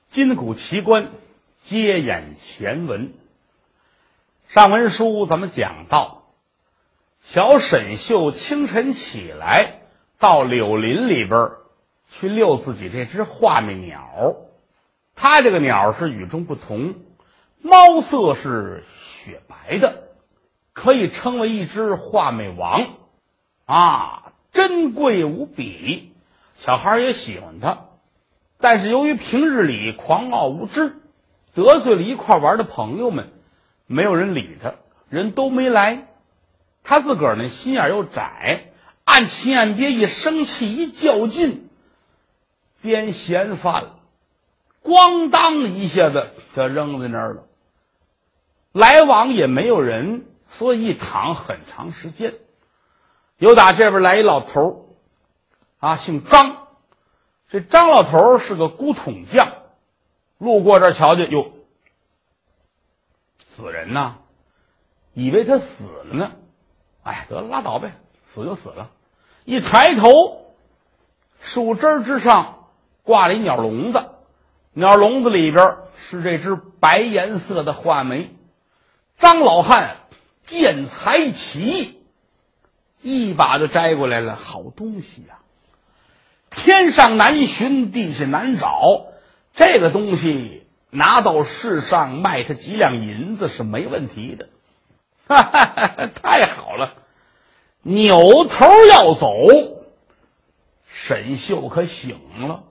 今古奇观，接演前文。上文书咱们讲到，小沈秀清晨起来，到柳林里边去遛自己这只画眉鸟。它这个鸟是与众不同，猫色是雪白的，可以称为一只画眉王啊，珍贵无比，小孩也喜欢它。但是由于平日里狂傲无知，得罪了一块玩的朋友们，没有人理他，人都没来。他自个儿呢心眼又窄，暗情暗憋，一生气一较劲，编闲饭了，咣当一下子就扔在那儿了。来往也没有人，所以一躺很长时间。有打这边来一老头啊，姓张。这张老头是个古桶匠，路过这儿瞧见，哟，死人呐，以为他死了呢。哎，得了，拉倒呗，死就死了。一抬头，树枝之上挂了一鸟笼子，鸟笼子里边是这只白颜色的画眉。张老汉见财起意，一把就摘过来了，好东西呀！天上难寻，地下难找，这个东西拿到市上卖他几两银子是没问题的。哈哈哈，太好了！扭头要走，沈秀可醒了。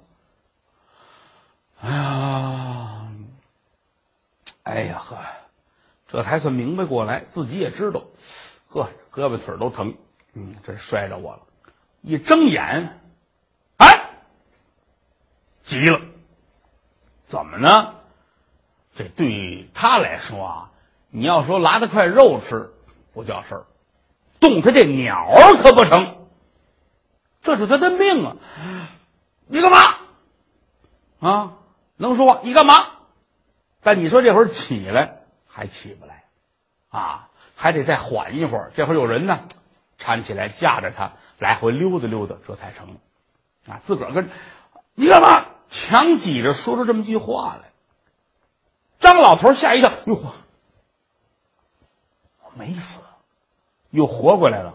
哎呀呵，这才算明白过来，自己也知道，呵，胳膊腿都疼，这摔着我了。一睁眼，哎，急了，怎么呢？这对他来说啊，你要说拿他块肉吃不叫事儿，动他这鸟可不成，这是他的命啊！你干嘛？啊，能说话？你干嘛？但你说这会儿起来还起不来啊，还得再缓一会儿。这会儿有人呢，搀起来架着他来回溜达溜达，这才成啊。自个儿跟你干嘛？强挤着说出这么句话来。张老头吓一跳，哟呵，我没死，又活过来了。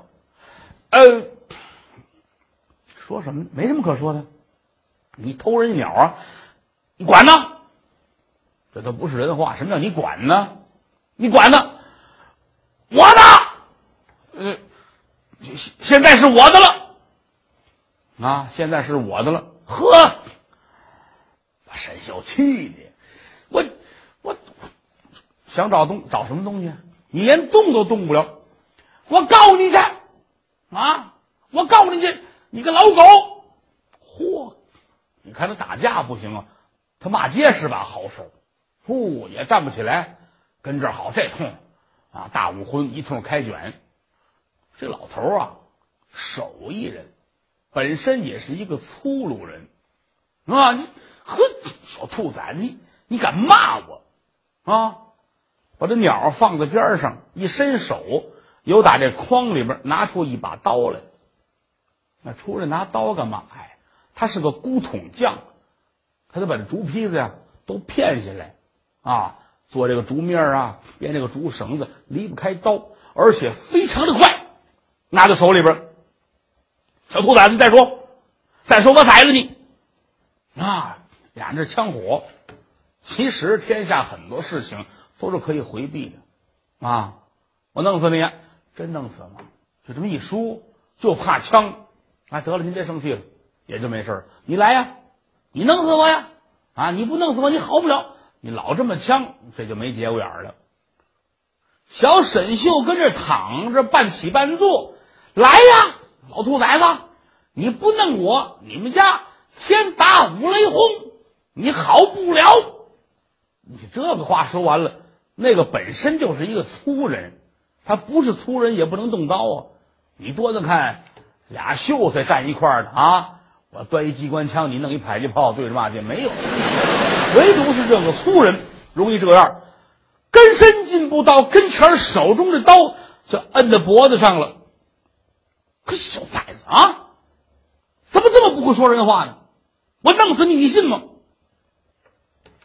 说什么？没什么可说的。你偷人家鸟啊，你管呢？这都不是人话。什么叫你管呢？你管呢？我呢？现在是我的了啊！现在是我的了。呵，把沈秀气的，我想找什么东西？你连动都动不了，我告你去啊！我告你去，你个老狗！嚯，你看他打架不行啊，他骂街是把好手，也站不起来，跟这儿好这通啊！大武魂一通开卷。这老头啊，手艺人，本身也是一个粗鲁人啊！你呵，小兔崽子，你敢骂我啊？把这鸟放在边上，一伸手，由打这筐里边拿出一把刀来。那出来拿刀干嘛？哎，他是个古桶匠，他得把这竹坯子呀都片下来啊，做这个竹篾啊，编这个竹绳子，离不开刀，而且非常的快。拿在手里边，小兔崽子，你再说我宰了你啊！俩人这枪火，其实天下很多事情都是可以回避的啊！我弄死你，真弄死吗？就这么一说，就怕枪啊！得了，您别生气了，也就没事了。你来呀，你弄死我呀！啊，你不弄死我，你好不了。你老这么呛，这就没节骨眼了。小沈秀跟这躺着，半起半坐，来呀，老兔崽子，你不弄我，你们家天打五雷轰，你好不了。你这个话说完了，那个本身就是一个粗人，他不是粗人也不能动刀啊。你多的看俩秀才站一块儿的啊，我端一机关枪，你弄一迫击炮对着骂街，没有。唯独是这个粗人容易这样，根深进步到跟前，手中的刀就摁在脖子上了。可小崽子啊，怎么这么不会说人话呢？我弄死你，你信吗？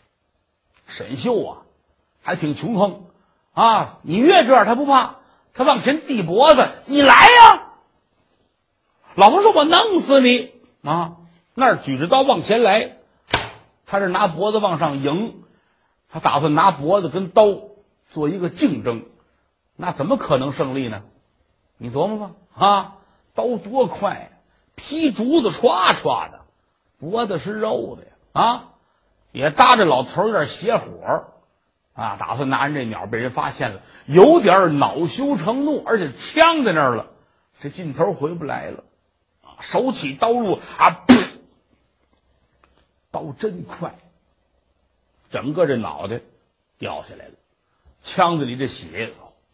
沈秀啊还挺穷横啊，你越这样他不怕，他往前递脖子，你来呀！老头说：“我弄死你啊！”那儿举着刀往前来，他是拿脖子往上迎，他打算拿脖子跟刀做一个竞争，那怎么可能胜利呢？你琢磨吧啊，刀多快，劈竹子歘歘的，脖子是肉的呀啊，也搭着老头有点邪火啊，打算拿人这鸟，被人发现了，有点恼羞成怒，而且枪在那儿了，这劲头回不来了啊！手起刀入啊，噗，刀真快，整个这脑袋掉下来了，枪子里这血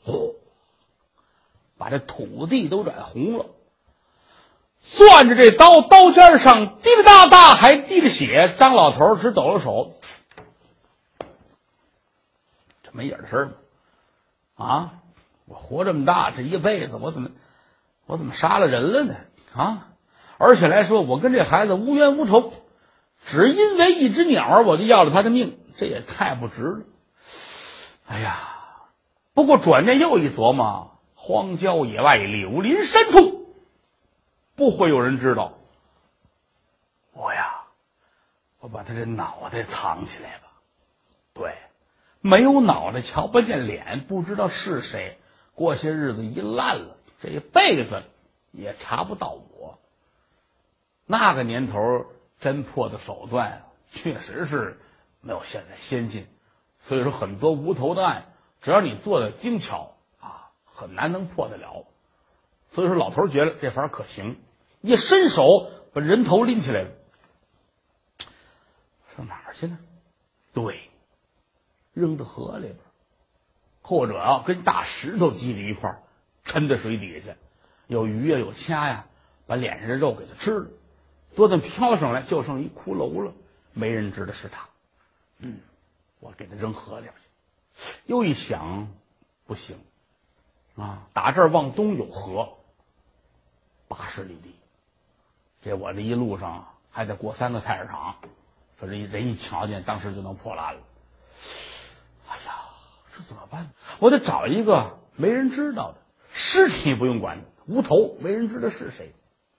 把这土地都染红了。攥着这刀，刀尖上滴哩哒哒还滴着血，张老头只抖了手，这没影的事儿吗？啊，我活这么大，这一辈子我怎么杀了人了呢？啊，而且来说我跟这孩子无冤无仇，只因为一只鸟我就要了他的命，这也太不值了。哎呀，不过转念又一琢磨，荒郊野外柳林深处不会有人知道我把他这脑袋藏起来吧。对，没有脑袋瞧不见脸，不知道是谁，过些日子一烂了，这一辈子也查不到我。那个年头侦破的手段确实是没有现在先进，所以说很多无头的案，只要你做的精巧啊，很难能破得了。所以说老头觉得这法可行，一伸手把人头拎起来了，上哪儿去呢？对，扔到河里边，或者跟大石头积在一块儿，沉在水底下，有鱼呀有虾呀，把脸上的肉给它吃了，多等飘上来就剩一骷髅了，没人知道是他。我给他扔河里边去。又一想，不行啊，打这儿往东有河80里地，这我这一路上还得过3个菜市场，说这人一瞧见当时就能破烂了。哎呀，这怎么办？我得找一个没人知道的尸体，不用管，无头，没人知道是谁。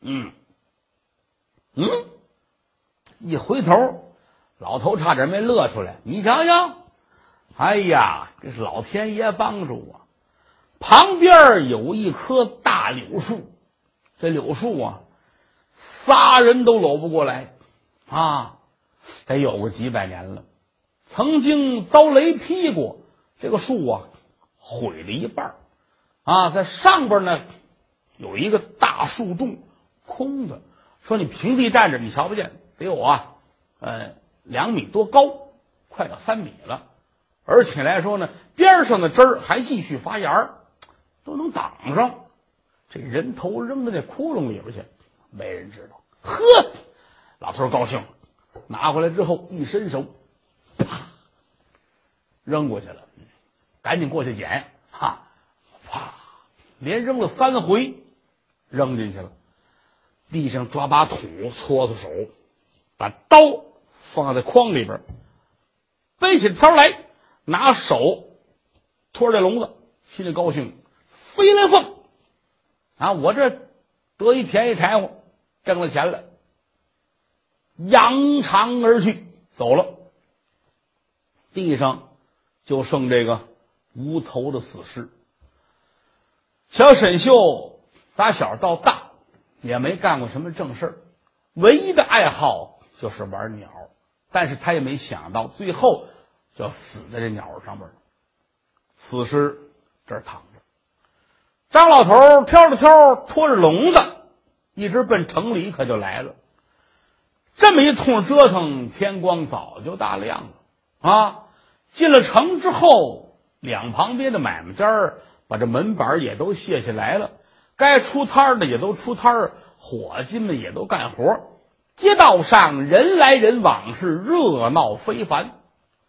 一回头，老头差点没乐出来。你瞧瞧，哎呀，这是老天爷帮助我。旁边有一棵大柳树，这柳树啊，3人都搂不过来啊，得有个几百年了。曾经遭雷劈过，这个树啊毁了一半啊，在上边呢有一个大树洞，空的。说你平地站着你瞧不见，得有2米多高，快到3米了。而且来说呢，边上的枝儿还继续发芽，都能挡上。这人头扔到那窟窿里边去，没人知道。呵，老头高兴，拿回来之后一伸手，啪，扔过去了。赶紧过去捡，啪，连扔了3回，扔进去了。地上抓把土，搓搓手，把刀放在筐里边，背起条来，拿手托着这笼子，心里高兴，飞来凤啊！我这得一便宜柴火，挣了钱了，扬长而去，走了。地上就剩这个无头的死尸。小沈秀打小到大也没干过什么正事儿，唯一的爱好就是玩鸟，但是他也没想到最后就要死在这鸟上面了。死尸这儿躺着，张老头挑着挑，拖着笼子，一直奔城里可就来了。这么一通折腾，天光早就大亮了啊！进了城之后，两旁边的买卖家儿把这门板也都卸下来了，该出摊的也都出摊，伙计们也都干活，街道上人来人往，是热闹非凡。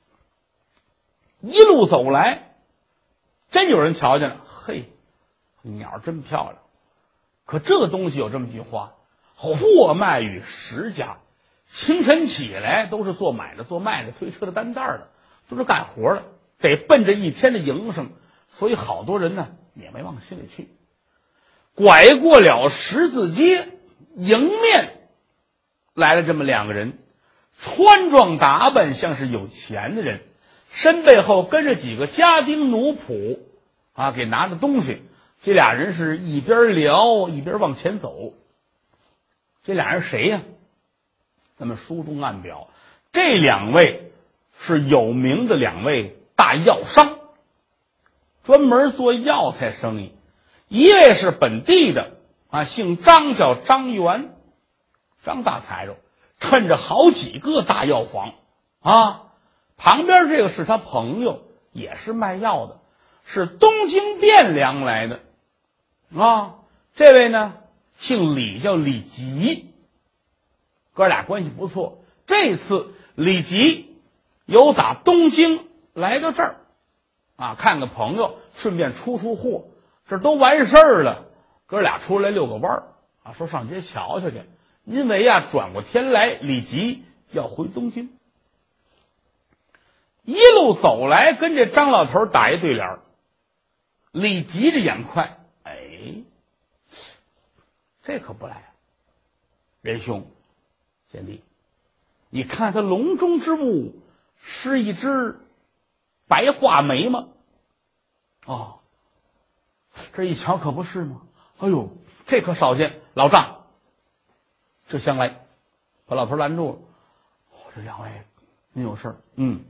一路走来，真有人瞧见了，嘿，鸟真漂亮。可这个东西有这么句话，货卖于10家。清晨起来都是做买的做卖的推车的担担的， 都是干活的，得奔着一天的营生，所以好多人呢也没往心里去。拐过了十字街，迎面来了这么两个人，穿装打扮像是有钱的人，身背后跟着几个家丁奴仆啊，给拿着东西。这俩人是一边聊一边往前走。这俩人谁呀？咱们书中暗表，这两位是有名的两位大药商，专门做药材生意。一位是本地的啊，姓张，叫张元，张大财主，趁着好几个大药房啊。旁边这个是他朋友，也是卖药的，是东京汴梁来的啊。这位呢姓李，叫李吉，哥俩关系不错。这次李吉由打东京来到这儿啊，看个朋友，顺便出货。这都完事儿了，哥俩出来遛个弯儿啊，说上街瞧瞧去。因为啊，转过天来，李吉要回东京，一路走来，跟这张老头打一对联。李吉这眼快，哎，这可不赖啊！仁兄，贤弟，你看他笼中之物是一只白画眉吗？哦。这一瞧可不是吗？哎呦，这可少见。老丈，这厢来，把老头拦住了。这两位，您有事儿？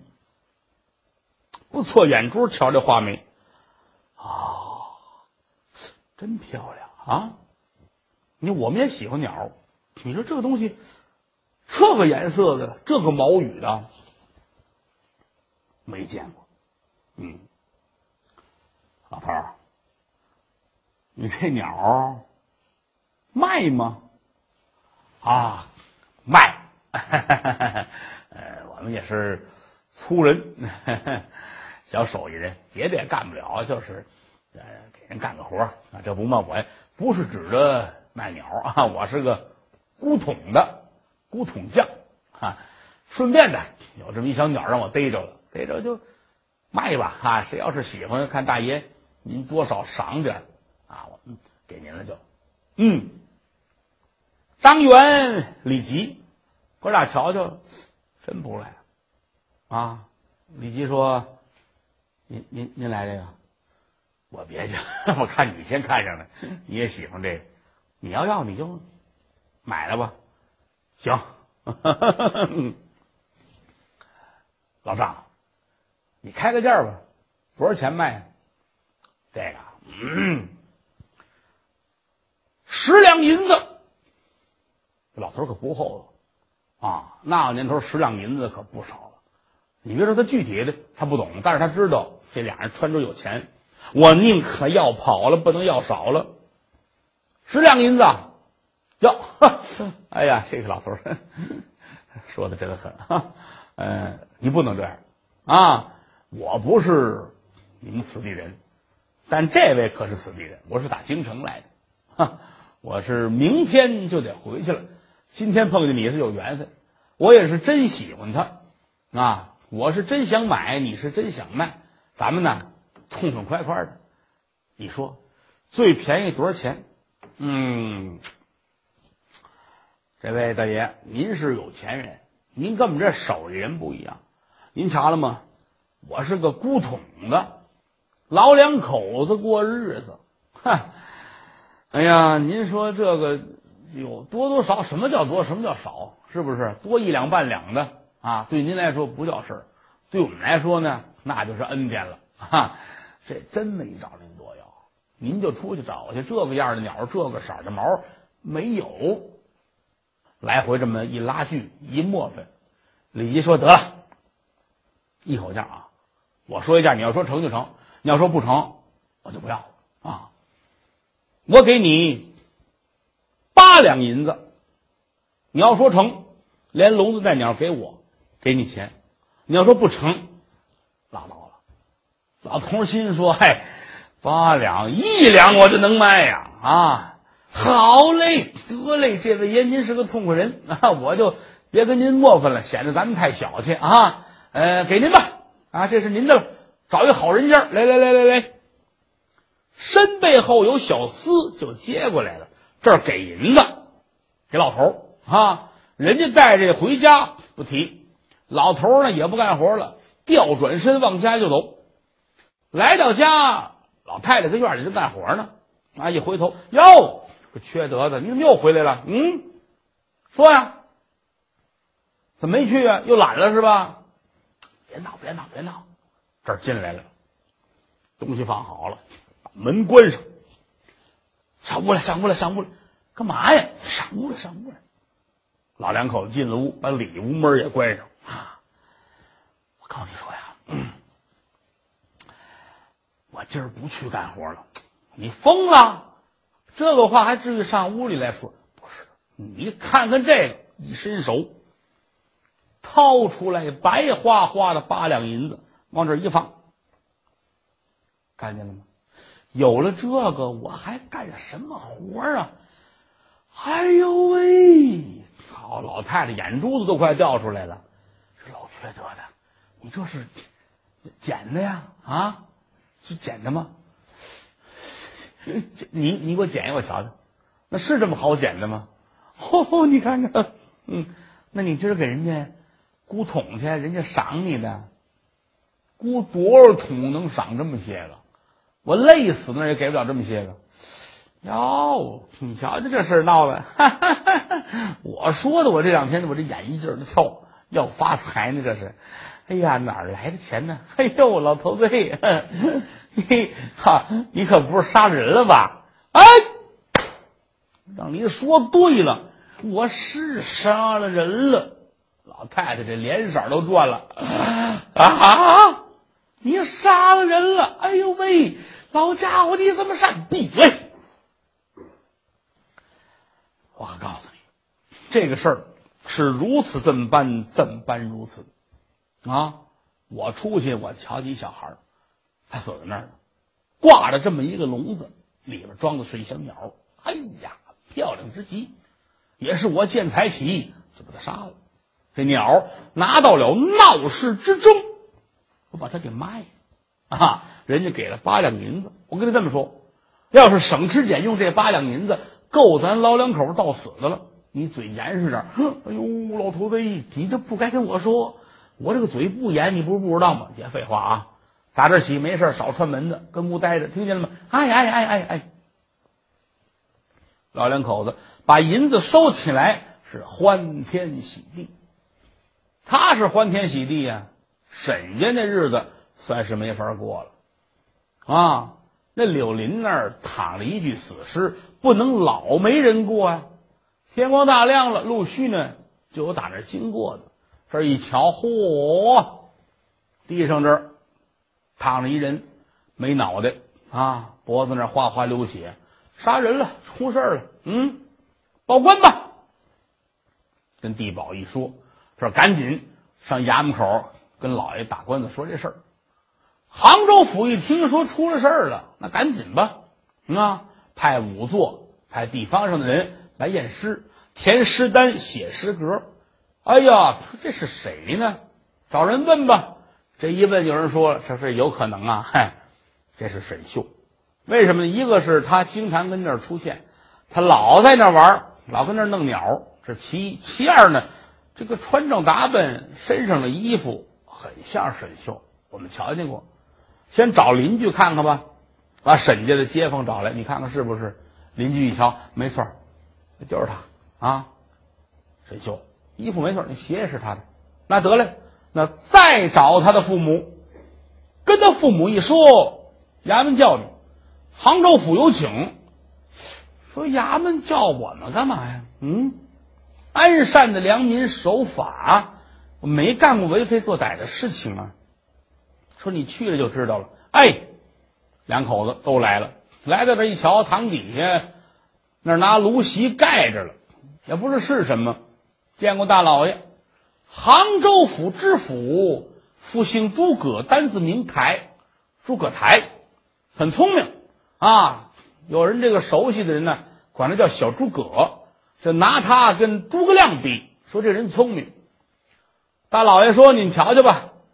不错，眼珠瞧这画眉，真漂亮啊！我们也喜欢鸟，你说这个东西，这个颜色的，这个毛羽的，没见过。老头儿。你这鸟卖吗？卖。我们也是粗人，小手艺人，别的也干不了，就是给人干个活啊。这不嘛，我不是指着卖鸟啊，我是个古桶匠啊。顺便的有这么一小鸟让我逮着了，逮着就卖吧啊！谁要是喜欢，看大爷您多少赏点啊，我们给您了就。张元、李吉，哥俩瞧瞧，真不赖啊！李吉说：“您来这个，我别去，我看你先看上了，你也喜欢这个，你要你就买了吧。”行，老丈，你开个价吧，多少钱卖？这个10两银子。老头可不厚道啊，那年头10两银子可不少了。你别说他具体的他不懂，但是他知道这俩人穿着有钱，我宁可要跑了，不能要少了。10两银子要，哎呀，这个老头说的真狠啊！你不能这样啊！我不是你们此地人，但这位可是此地人，我是打京城来的，我是明天就得回去了。今天碰见你是有缘分，我也是真喜欢他啊！我是真想买，你是真想卖，咱们呢痛痛快快的。你说最便宜多少钱？这位大爷，您是有钱人，您跟我们这手艺人不一样。您瞧了吗？我是个古桶的，老两口子过日子。哎呀，您说这个有多少？什么叫多？什么叫少？是不是多1两半两的啊？对您来说不叫事儿，对我们来说呢，那就是恩典了啊！这真没找您多要，您就出去找去，这个样的鸟，这个色的毛没有。来回这么一拉锯一磨分，李吉说得了，一口价啊！我说一价，你要说成就成，你要说不成，我就不要啊！我给你8两银子，你要说成，连笼子带鸟给我，给你钱；你要说不成，拉倒了。老头心说：“嗨，8两1两我就能卖呀！啊，好嘞，得嘞，这位爷您是个痛快人啊，我就别跟您磨分了，显得咱们太小气啊。给您吧啊，这是您的了，找一个好人家，来，身背后有小厮就接过来了，这儿给银子，给老头啊，人家带这回家不提，老头呢也不干活了，调转身往家就走。来到家，老太太跟院里正干活呢，啊，一回头，哟，这缺德的，你怎么又回来了？说呀，怎么没去啊？又懒了是吧？别闹，这儿进来了，东西放好了，把门关上，上屋来，干嘛呀？上屋来。老两口子进了屋，把里屋门也关上啊。我告诉你说呀，我今儿不去干活了。你疯了？这个话还至于上屋里来说？不是，你看看这个，一伸手掏出来白花花的8两银子，往这一放，看见了吗？有了这个，我还干什么活啊？哎呦喂！好，老太太眼珠子都快掉出来了，这老缺德的，你这是捡的呀？啊，是捡的吗？你给我捡一个我瞧瞧，那是这么好捡的吗？你看看，那你今儿给人家估桶去，人家赏你的，估多少桶能赏这么些个？我累死那也给不了这么些个。哟，你瞧瞧这事儿闹的，我说的，我这2天我这眼一劲儿的跳，要发财呢这是。哎呀，哪儿来的钱呢？哎呦，老头子，你可不是杀人了吧？哎，让你说对了，我是杀了人了。老太太这脸色都转了啊！你杀了人了？哎呦喂，老家伙，你怎么杀？闭嘴！我可告诉你，这个事儿是如此这么般如此啊！我出去，我瞧见一小孩，他死在那儿了，挂着这么一个笼子，里边装的是一小鸟。哎呀，漂亮之极，也是我见财起意就把他杀了。这鸟拿到了闹市之中，我把它给卖了啊！人家给了8两银子。我跟你这么说，要是省吃俭用这8两银子，够咱老两口到死的了。你嘴严实点，哎呦，老头子，你这不该跟我说，我这个嘴不严，你不是不知道吗？别废话啊！打这起没事少串门子，跟屋待着，听见了吗？哎！老两口子把银子收起来，是欢天喜地。他是欢天喜地呀，沈家那日子算是没法过了啊！那柳林那儿躺着一具死尸，不能老没人过啊！天光大亮了，陆续呢就有打那儿经过的，这一瞧，嚯，地上这儿躺着一人，没脑袋啊，脖子那儿哗哗流血，杀人了，出事了，报官吧！跟地保一说，这赶紧上衙门口跟老爷打官司说这事儿。杭州府一听说出了事儿了，那赶紧吧，派仵作，派地方上的人来验尸，填尸单，写诗格。哎呀，这是谁呢？找人问吧。这一问，有人说了，这是有可能啊，这是沈秀。为什么呢？一个是他经常跟那儿出现，他老在那儿玩，老跟那儿弄鸟，这其一。其二呢，这个穿着打扮，身上的衣服很像沈秀，我们瞧见过。先找邻居看看吧，把沈家的街坊找来，你看看是不是？邻居一瞧，没错，就是他啊，沈秀，衣服没错，那鞋也是他的。那得嘞，那再找他的父母，跟他父母一说，衙门叫你，杭州府有请。说衙门叫我们干嘛呀？安善的良民，守法，我没干过为非作歹的事情啊。说你去了就知道了。两口子都来了，来到这一瞧，堂底下那儿拿芦席盖着了，也不知是什么。见过大老爷，杭州府知府，复姓诸葛，单字名台，诸葛台，很聪明啊。有人这个熟悉的人呢，管他叫小诸葛，就拿他跟诸葛亮比，说这人聪明。大老爷说：“你瞧瞧吧，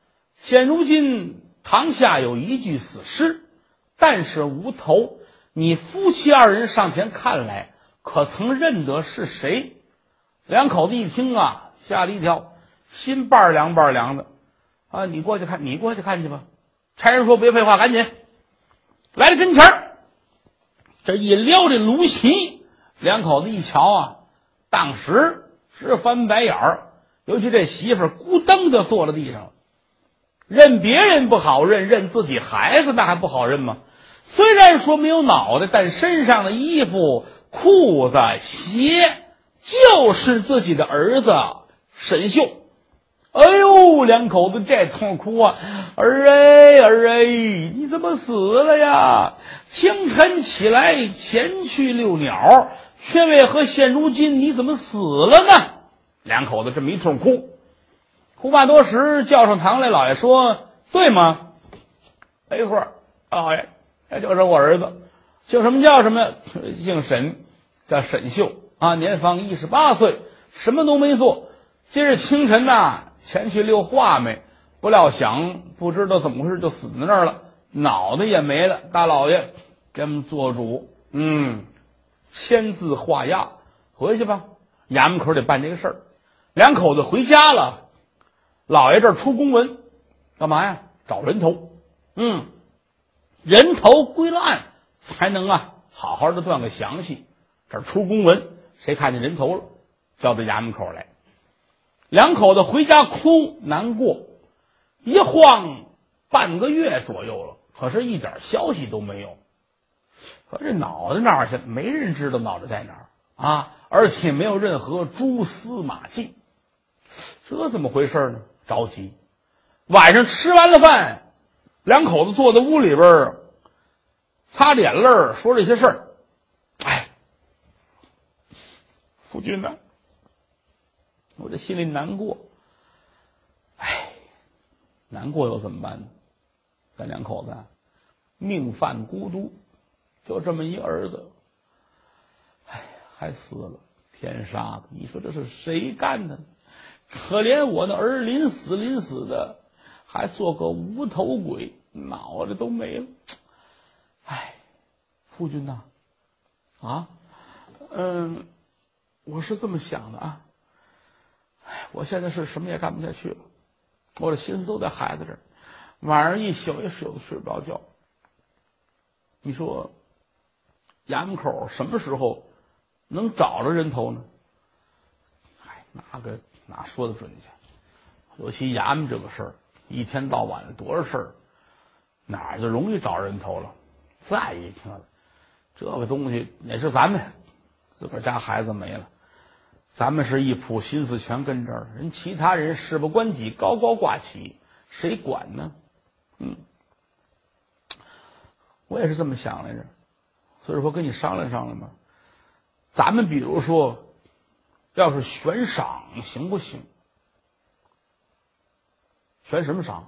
现如今堂下有一具死尸，但是无头，你夫妻二人上前看来，可曾认得是谁？两口子一听啊，吓了一跳，心半凉半凉的啊！你过去看去吧。差人说别废话，赶紧来到跟前儿，这一撩这芦席，两口子一瞧啊，当时是翻白眼儿，尤其这媳妇儿咕噔就坐在地上了。认别人不好认，认自己孩子那还不好认吗？虽然说没有脑袋，但身上的衣服、裤子、鞋就是自己的儿子沈秀。哎呦，两口子这通哭啊！儿哎，你怎么死了呀？清晨起来前去遛鸟，却为何现如今你怎么死了呢？两口子这么一通哭，哭罢多时，叫上堂来，老爷说：“对吗？没错，老爷，这就是我儿子，姓什么叫什么？姓沈，叫沈秀啊，年方18岁，什么都没做。今日清晨呐，前去遛画眉，不料想不知道怎么回事就死在那儿了，脑袋也没了。大老爷给我们做主，签字画押，回去吧，衙门口得办这个事儿。”两口子回家了，老爷这儿出公文，干嘛呀？找人头。人头归了案，才能好好的断个详细。这儿出公文，谁看见人头了，交到衙门口来。两口子回家哭难过，一晃半个月左右了，可是一点消息都没有。可这脑袋哪儿去？没人知道脑袋在哪儿啊！而且没有任何蛛丝马迹，这怎么回事呢？着急。晚上吃完了饭，两口子坐在屋里边擦着眼泪说这些事儿。哎，夫君呐，我这心里难过。哎，难过又怎么办呢？咱两口子命犯孤独，就这么一儿子，哎，还死了，天杀的！你说这是谁干的？可怜我那儿临死的，还做个无头鬼，脑袋都没了。哎，夫君呐，我是这么想的啊。哎，我现在是什么也干不下去了，我的心思都在孩子这儿，晚上一宿也睡不着觉。你说衙门口什么时候能找着人头呢？哎，哪说得准去？尤其衙门这个事儿，一天到晚的多少事儿，哪儿就容易找人头了。再一个，这个东西也是咱们自个儿家孩子没了，咱们是一铺心思全跟这儿，人其他人事不关己，高高挂起，谁管呢？我也是这么想来着，所以说跟你商量商量吧。咱们比如说，要是悬赏行不行？悬什么赏？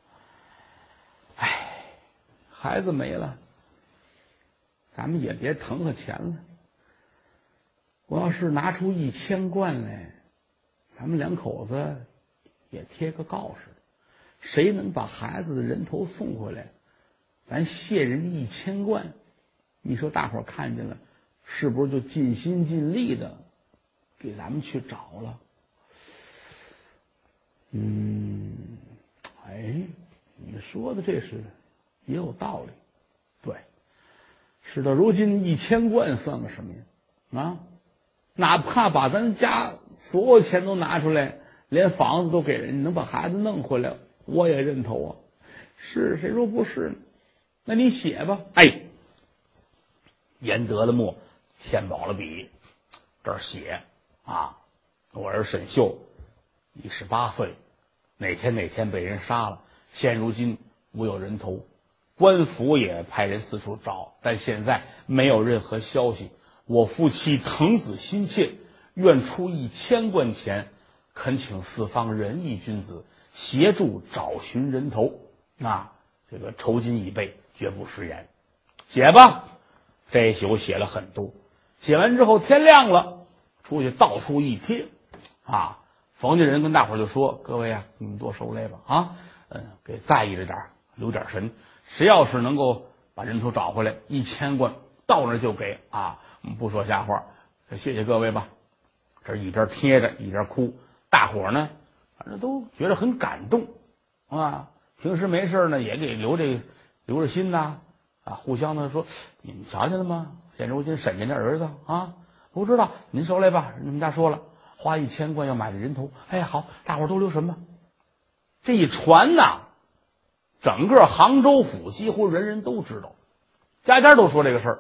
哎，孩子没了，咱们也别腾和钱了。我要是拿出1000贯来，咱们两口子也贴个告示，谁能把孩子的人头送回来，咱谢人1000贯。你说大伙儿看见了，是不是就尽心尽力的给咱们去找了？你说的这是也有道理。对，事到如今1000贯算个什么呀？哪怕把咱家所有钱都拿出来，连房子都给人，能把孩子弄回来，我也认头啊。是，谁说不是呢？那你写吧。哎，研得了墨，添饱了笔，这儿写我儿沈秀18岁，哪天被人杀了，现如今无有人头，官府也派人四处找，但现在没有任何消息。我夫妻疼子心切，愿出1000贯钱，恳请四方仁义君子协助找寻人头。这个酬金已备，绝不食言。写吧。这一宿写了很多，写完之后天亮了，出去到处一贴。逢家人跟大伙儿就说：“各位你们多受累吧给在意着点，留点神。谁要是能够把人头找回来，1000贯到那就给啊！我们不说瞎话，谢谢各位吧。这一边贴着一边哭，大伙呢，反正都觉得很感动啊。平时没事呢，也给留着心呐，互相的说，你们瞧见了吗？现如今沈家的儿子啊，不知道您收来吧。你们家说了，花1000贯要买这人头。哎，好，大伙儿都留什么？这一传呐，整个杭州府几乎人人都知道，家家都说这个事儿。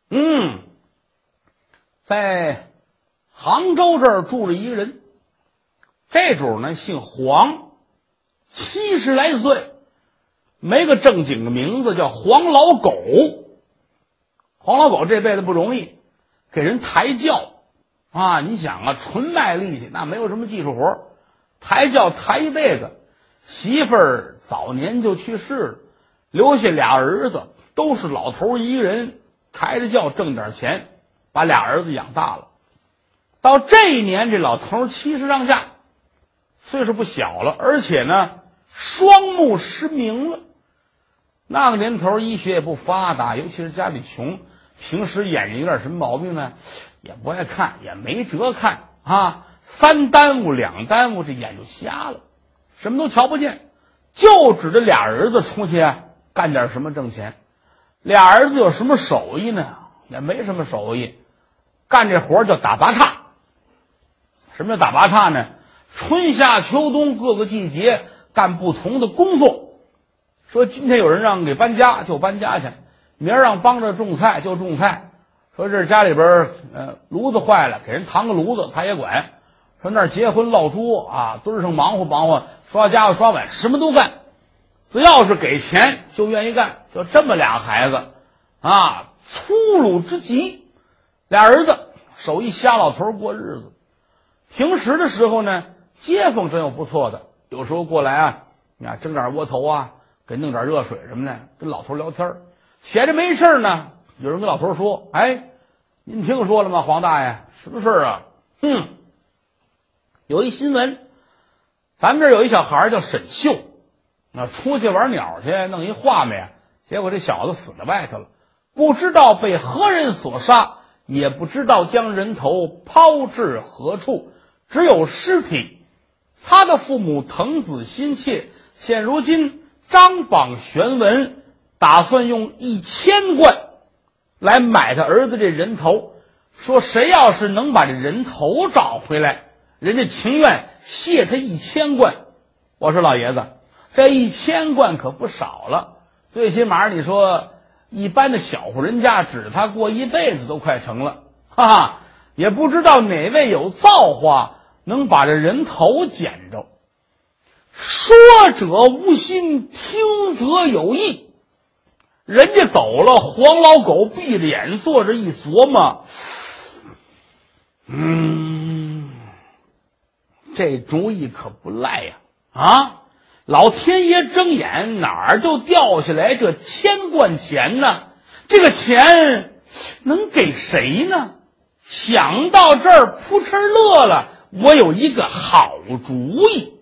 在杭州这儿住着一个人，这主呢姓黄，70来岁，没个正经的名字，叫黄老狗。黄老狗这辈子不容易，给人抬轿啊！你想啊，纯卖力气，那没有什么技术活，抬轿抬一辈子。媳妇儿早年就去世了，留下俩儿子，都是老头一个人，抬着轿挣点钱，把俩儿子养大了。到这一年，这老头70上下，岁数不小了，而且呢，双目失明了。那个年头医学也不发达，尤其是家里穷，平时眼睛有点什么毛病呢，也不爱看，也没辙看啊，3耽误2耽误，这眼就瞎了，什么都瞧不见，就指着俩儿子出去干点什么挣钱。俩儿子有什么手艺呢？也没什么手艺，干这活叫打拔叉。什么叫打拔叉呢？春夏秋冬各个季节干不同的工作。说今天有人让给搬家就搬家去，明儿让帮着种菜就种菜。说这家里边炉子坏了，给人扛个炉子他也管。说那儿结婚落桌啊，墩上忙活，刷家伙刷碗，什么都干。只要是给钱就愿意干。就这么俩孩子啊，粗鲁之极。俩儿子手艺瞎老头过日子。平时的时候呢，街坊真有不错的，有时候过来蒸点窝头啊，给弄点热水什么的，跟老头聊天。闲着没事呢，有人跟老头说：“哎，您听说了吗，黄大爷？什么事啊？有一新闻，咱们这儿有一小孩叫沈秀，出去玩鸟去，弄一画面，结果这小子死在外头了，不知道被何人所杀，也不知道将人头抛至何处，只有尸体。他的父母疼子心切，现如今张榜悬文，打算用1000贯来买他儿子这人头，说谁要是能把这人头找回来，人家情愿谢他1000贯。我说老爷子，这1000贯可不少了，最起码你说一般的小户人家指他过一辈子都快成了，哈哈，也不知道哪位有造化能把这人头捡着。说者无心，听者有意。人家走了，黄老狗闭着眼坐着一琢磨，这主意可不赖呀！老天爷睁眼，哪儿就掉下来这1000贯钱呢？这个钱能给谁呢？想到这儿，扑哧乐了，我有一个好主意。